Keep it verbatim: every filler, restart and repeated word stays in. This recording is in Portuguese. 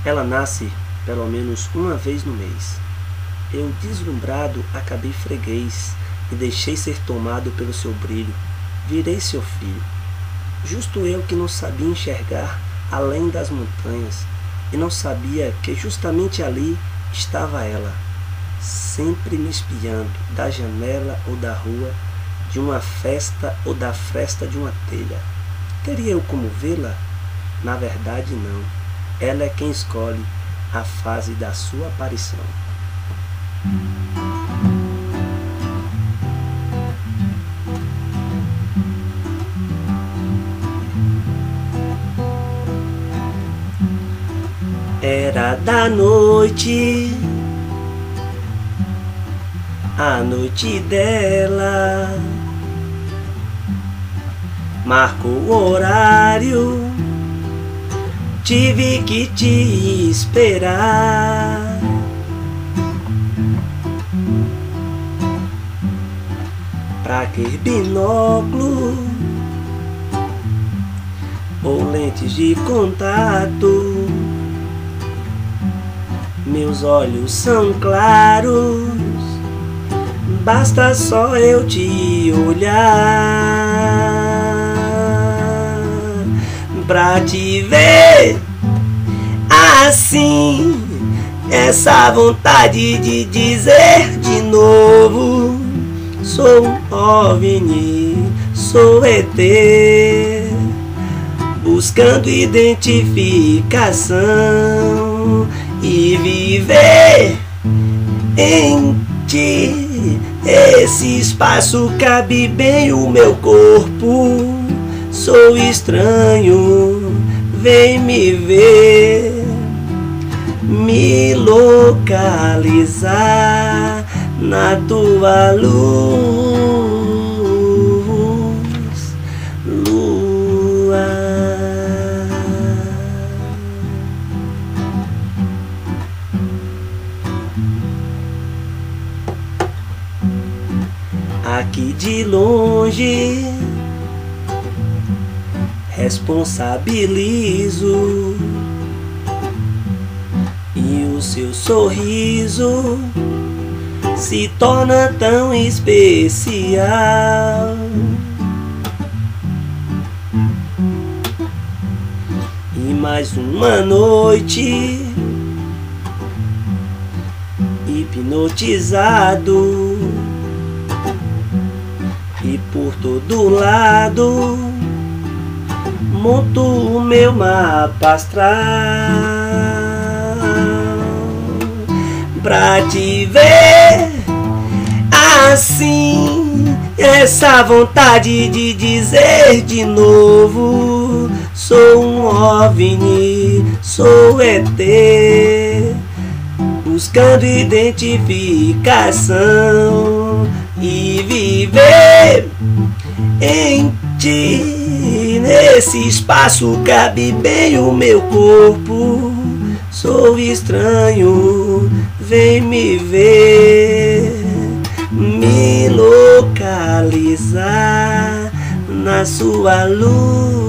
Ela nasce pelo menos uma vez no mês. Eu, deslumbrado, acabei freguês e deixei ser tomado pelo seu brilho. Virei seu filho. Justo eu que não sabia enxergar além das montanhas e não sabia que justamente ali estava ela, sempre me espiando da janela ou da rua, de uma festa ou da fresta de uma telha. Teria eu como vê-la? Na verdade, não. Ela é quem escolhe a fase da sua aparição. Era da noite, a noite dela, marcou o horário, tive que te esperar. Pra que binóculo ou lentes de contato? Meus olhos são claros, basta só eu te olhar pra te ver assim. Essa vontade de dizer de novo: sou um OVNI, sou E T, buscando identificação e viver em ti. Esse espaço cabe bem o meu corpo. Sou estranho, vem me ver, me localizar na tua luz, lua. Aqui de longe responsabilizo, e o seu sorriso se torna tão especial. E mais uma noite hipnotizado, e por todo lado monto o meu mapa astral pra te ver assim. Essa vontade de dizer de novo: sou um OVNI, sou E T, buscando identificação e viver em ti. Nesse espaço cabe bem o meu corpo. Sou estranho, vem me ver, me localizar na sua luz.